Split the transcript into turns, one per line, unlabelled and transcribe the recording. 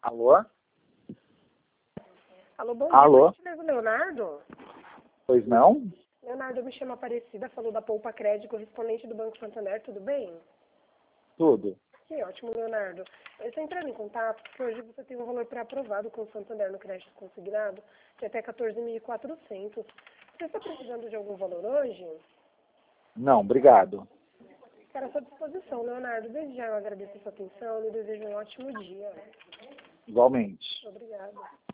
Alô?
Alô, bom
Alô?
dia, Leonardo.
Pois não?
Leonardo, eu me chamo Aparecida, falou da Poupa Crédito, correspondente do Banco Santander, tudo bem?
Tudo.
Que ótimo, Leonardo. Eu estou entrando em contato porque hoje você tem um valor pré-aprovado com o Santander no crédito consignado de até 14.400. Você está precisando de algum valor hoje?
Não, obrigado.
Ficar à sua disposição, Leonardo. Desde já eu agradeço a sua atenção e desejo um ótimo dia.
Igualmente.
Obrigada.